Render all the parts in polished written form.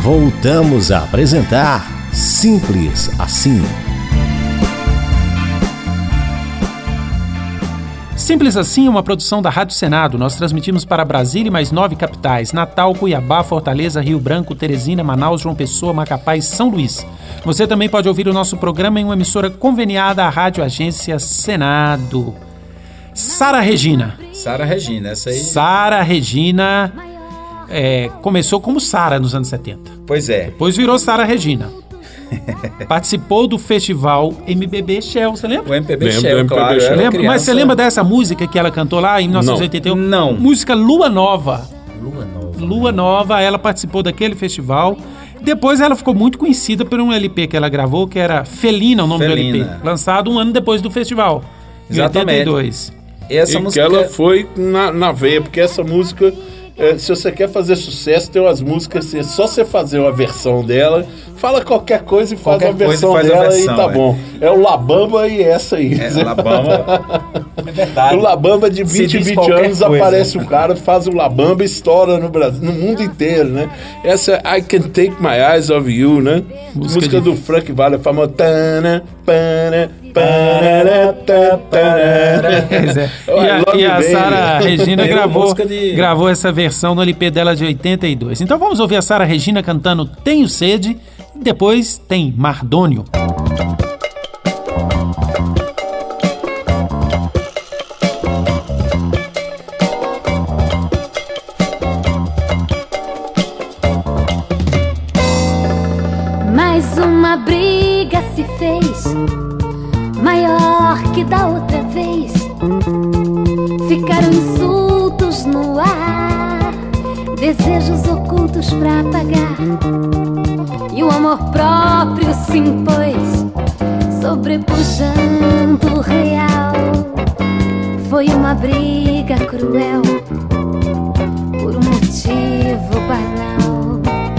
Voltamos a apresentar Simples Assim. Simples Assim é uma produção da Rádio Senado. Nós transmitimos para Brasília e mais 9 capitais: Natal, Cuiabá, Fortaleza, Rio Branco, Teresina, Manaus, João Pessoa, Macapá e São Luís. Você também pode ouvir o nosso programa em uma emissora conveniada à Rádio Agência Senado. Sara Regina. Sara Regina, essa aí. Sara Regina começou como Sara nos anos 70. Pois é. Depois virou Sara Regina. Participou do festival MPB Shell, você lembra? O MPB Shell, claro. Lembra? Mas você lembra dessa música que ela cantou lá em 1981? Não. Música Lua Nova. Lua Nova, ela participou daquele festival. Depois ela ficou muito conhecida por um LP que ela gravou, que era Felina, o nome do LP. Lançado um ano depois do festival. Exatamente. Em 82. Essa música... que ela foi na veia, porque essa música, se você quer fazer sucesso, tem umas músicas, só você fazer uma versão dela, fala qualquer coisa e faz uma versão dela e tá bom. É o La Bamba e essa aí. O La Bamba. É verdade. O La Bamba de 20 anos coisa. Aparece um cara, faz o La Bamba e estoura no Brasil, no mundo inteiro, né? Essa I Can't Take My Eyes Off You, né? Música do Frank Valli, a famosa E a Sara Regina gravou essa versão no LP dela de 82. Então vamos ouvir a Sara Regina cantando Tenho Sede, e depois tem Mardônio. Mais uma briga se fez, maior que da outra vez. Ficaram insultos no ar, desejos ocultos pra apagar. E o amor próprio se impôs, sobrepujando o real. Foi uma briga cruel, por um motivo banal.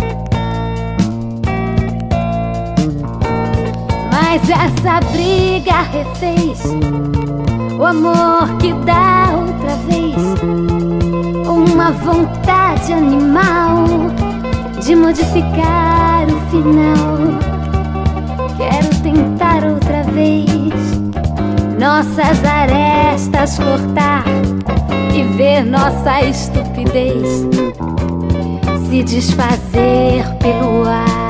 Mas essa briga refez o amor que da outra vez, uma vontade animal de modificar o final. Quero tentar outra vez nossas arestas cortar e ver nossa estupidez se desfazer pelo ar.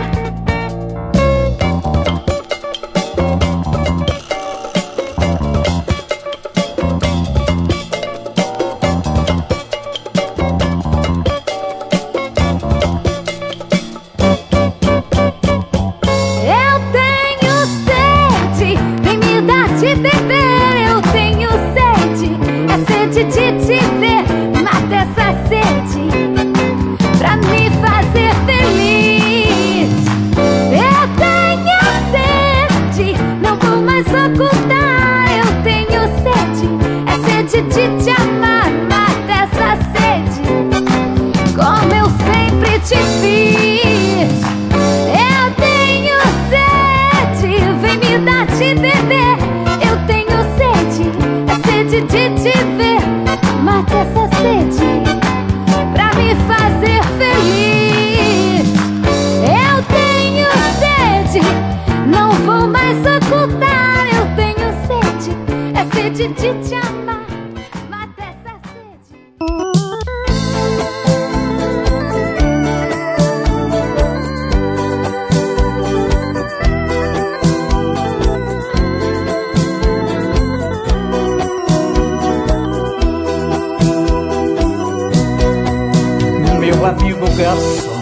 Meu amigo garçom,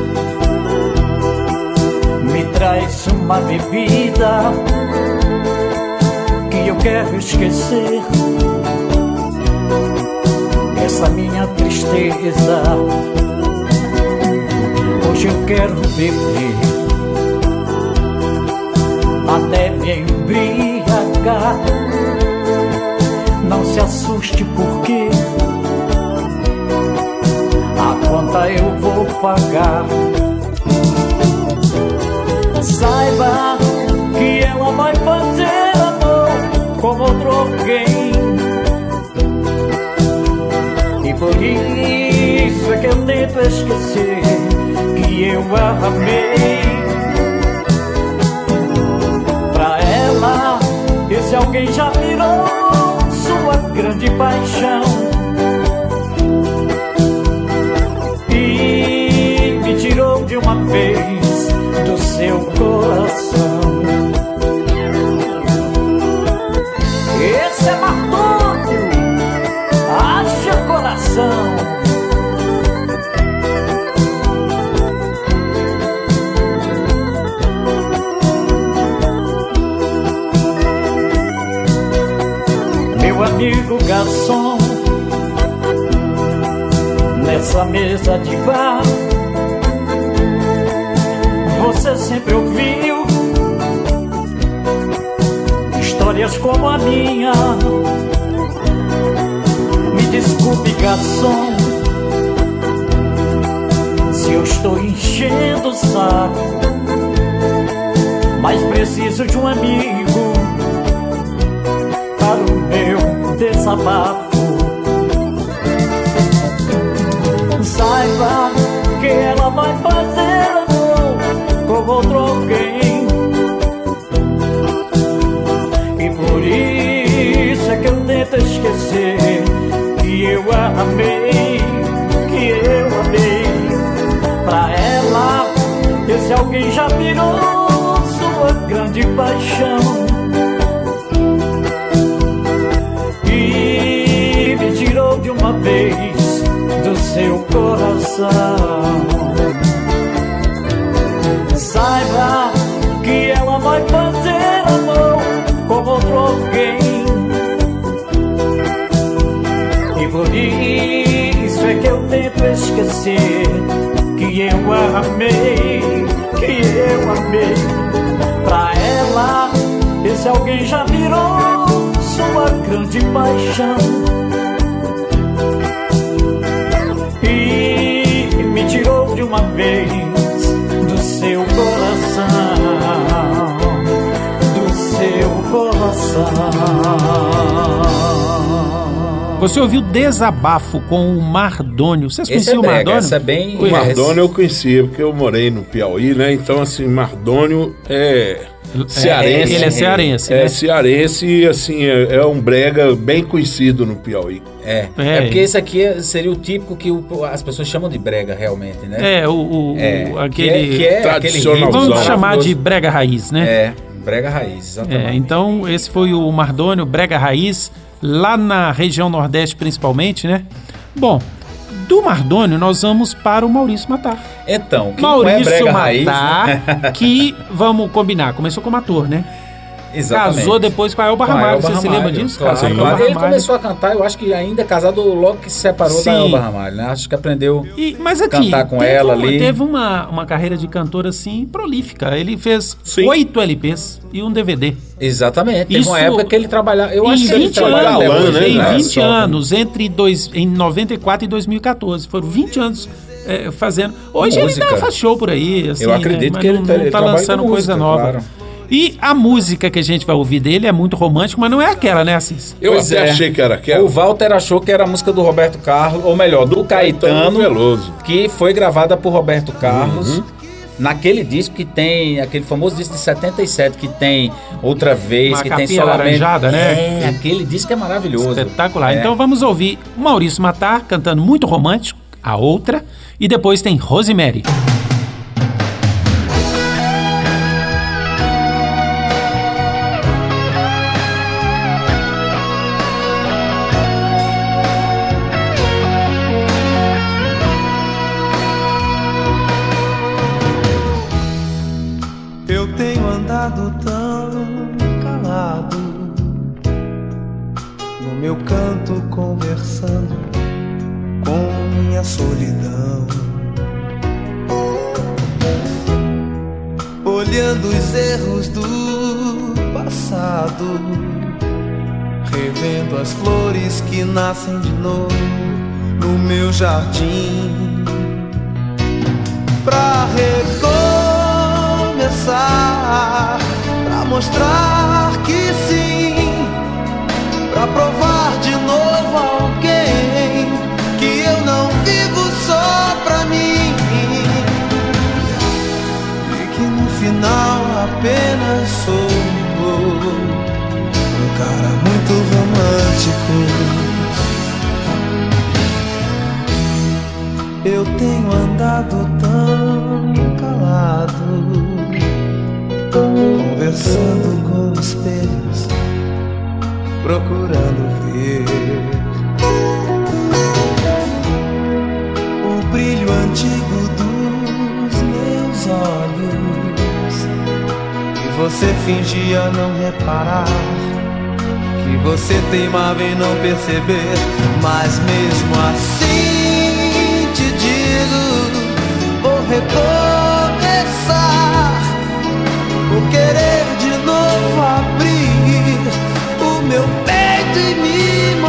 me traz uma bebida que eu quero esquecer essa minha tristeza. Hoje eu quero beber até me embriagar. Não se assuste porque a conta eu vou pagar. Saiba que ela vai fazer amor com outro alguém, e por isso é que eu tento esquecer que que eu amei. Pra ela, esse alguém já virou sua grande paixão e me tirou de uma vez do seu coração. Esse é Mardônio, haja coração. Meu amigo garçom, nessa mesa de bar, você sempre ouviu histórias como a minha. Me desculpe, garçom, se eu estou enchendo o saco, mas preciso de um amigo para o meu desabafo. Saiba que ela vai fazer amor com outro alguém, e por isso é que eu tento esquecer que eu amei, que eu amei. Pra ela, esse alguém já virou sua grande paixão e me tirou de uma vez do seu coração. Saiba que ela vai fazer amor com outro alguém, e por isso é que eu tento esquecer que eu amei, que eu amei. Pra ela, esse alguém já virou sua grande paixão e me tirou de uma vez do seu coração, do seu coração. Você ouviu Desabafo com o Mardônio. Vocês conheciam o Mardônio? Essa é bem... O Mardônio eu conhecia, porque eu morei no Piauí, né? Então, assim, Mardônio é cearense. Ele é cearense, É né? cearense e, assim, é um brega bem conhecido no Piauí. É porque esse aqui seria o típico que as pessoas chamam de brega, realmente, né? Aquele... Que é tradicional. Vamos chamar de brega raiz, né? É, brega raiz, exatamente. Então, esse foi o Mardônio, brega raiz, lá na região Nordeste principalmente, né? Bom, do Mardônio nós vamos para o Maurício Matar. Então, que Maurício não é brega Matar, raiz, né? que, vamos combinar, começou como ator, né? Exatamente. Casou depois com a Elba Ramalho, você se lembra disso? Claro, Casou com a claro. Elba Ele Ramalho. começou a cantar, eu acho que ainda casado logo que se separou Sim. da Elba Ramalho, né? Acho que aprendeu Mas aqui, cantar com ela ali. Teve uma carreira de cantor assim prolífica. Ele fez 8 LPs e um DVD. Exatamente. Teve Isso uma época que ele trabalhava. Eu acho em que ele 20 trabalha até anos, hoje, em né? 20 anos, em 94 e 2014. Foram 20 anos fazendo. Hoje música. ele faz show por aí. Assim, Eu acredito né? que ele não trabalha tá com lançando coisa música, nova. claro. E a música que a gente vai ouvir dele é muito romântica, mas não é aquela, né, Assis? Eu Pois até é. achei que era aquela. O Walter achou que era a música do Roberto Carlos, ou melhor, do Caetano Veloso. que foi gravada por Roberto Carlos. Naquele disco que tem, aquele famoso disco de 77, que tem Outra Vez, Uma que tem capinha solamente... laranjada, né? Aquele disco é maravilhoso. Espetacular. É. Então vamos ouvir Maurício Matar cantando muito romântico, a outra, e depois tem Rosemary. Eu tenho andado tão calado, no meu canto conversando com minha solidão, olhando os erros do passado, revendo as flores que nascem de novo no meu jardim, pra recomeçar, pra mostrar que sim, pra provar de novo a alguém que eu não vivo só pra mim. cara muito romântico. Eu tenho andado tão calado, conversando com espelhos, procurando ver o brilho antigo dos meus olhos, que você fingia não reparar, que você teimava em não perceber. Mas mesmo assim te digo, vou recomeçar, vou querer de novo abrir o meu peito e me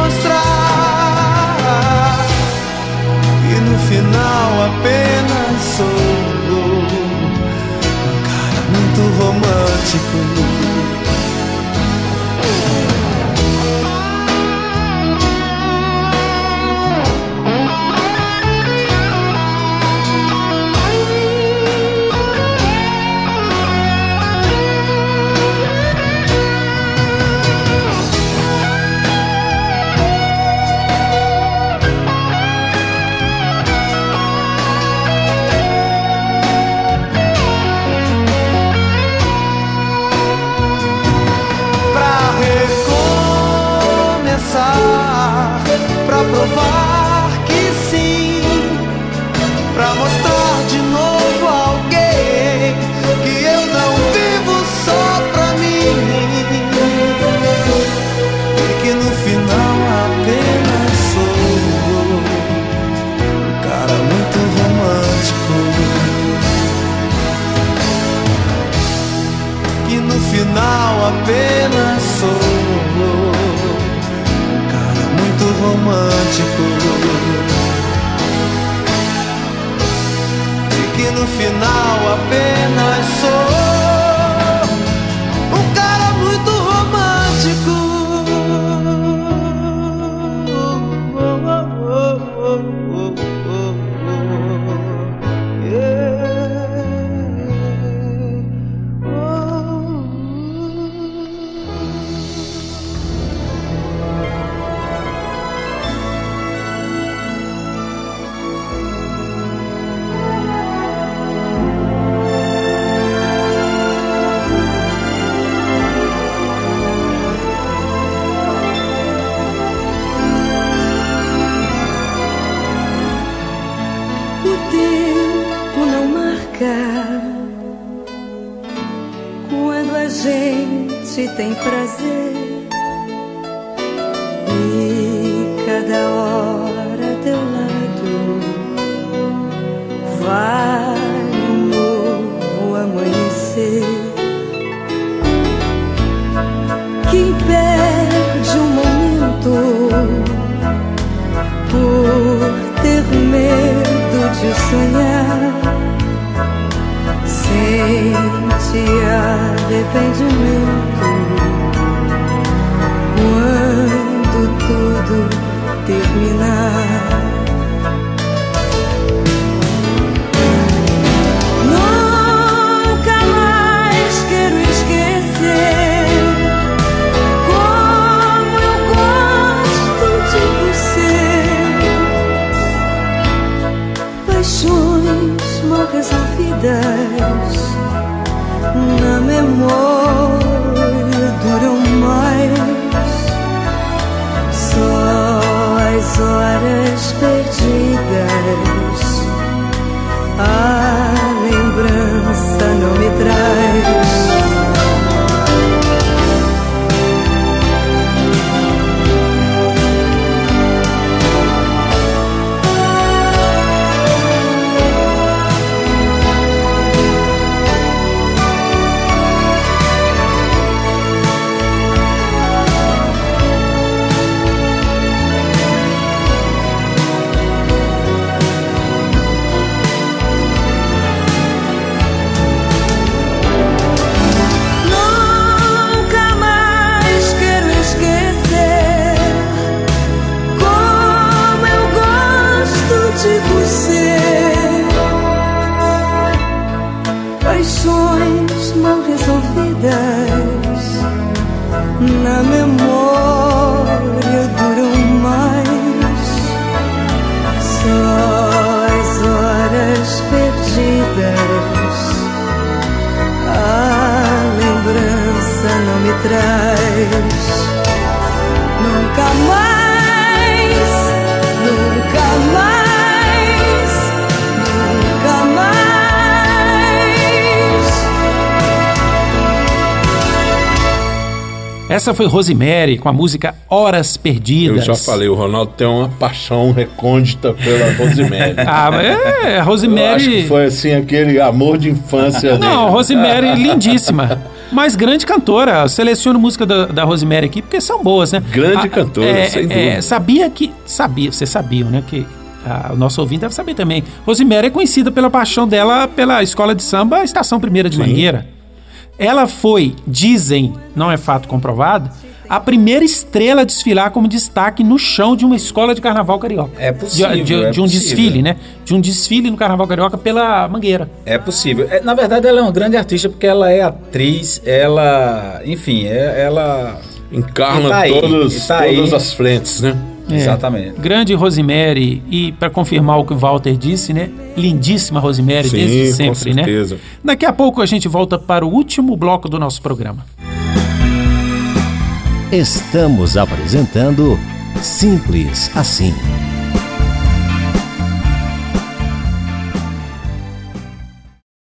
mostrar, e no final apenas sou um cara muito romântico. Pra provar que sim, pra mostrar de novo alguém que eu não vivo só pra mim, e que no final apenas sou um cara muito romântico, que no final apenas sou romântico, e que no final apenas sou um cara muito romântico. Quando a gente tem prazer e cada hora teu lado vale um novo amanhecer, quem perde um momento por ter medo de sonhar sente arrependimento quando tudo terminar. Nunca mais quero esquecer como eu gosto de você. Paixões mal resolvidas na memória duram mais, só as horas perdidas a lembrança não me traz. Paixões mal resolvidas na na memória duram mais. Só as horas perdidas, a lembrança não me traz. Nunca mais, nunca mais, nunca mais. Essa foi Rosemary com a música Horas Perdidas. Eu já falei, o Ronaldo tem uma paixão recôndita pela Rosemary. Rosemary... Eu acho que foi assim, aquele amor de infância dele. Não, Rosemary lindíssima. Mas grande cantora. Eu seleciono música da Rosemary aqui porque são boas, né? Grande cantora, sem dúvida. Vocês sabiam, né? Que o nosso ouvinte deve saber também. Rosemary é conhecida pela paixão dela pela escola de samba Estação Primeira de Mangueira. Ela foi, dizem, não é fato comprovado, a primeira estrela a desfilar como destaque no chão de uma escola de carnaval carioca. É possível. De um desfile, né? De um desfile no carnaval carioca pela Mangueira. É possível. Na verdade, ela é uma grande artista porque ela é atriz, ela... Enfim, ela... Encarna todas as frentes, né? Exatamente. Grande Rosemary, e para confirmar o que o Walter disse, né? Lindíssima Rosemary, desde sempre, com certeza, né? Daqui a pouco a gente volta para o último bloco do nosso programa. Estamos apresentando Simples Assim.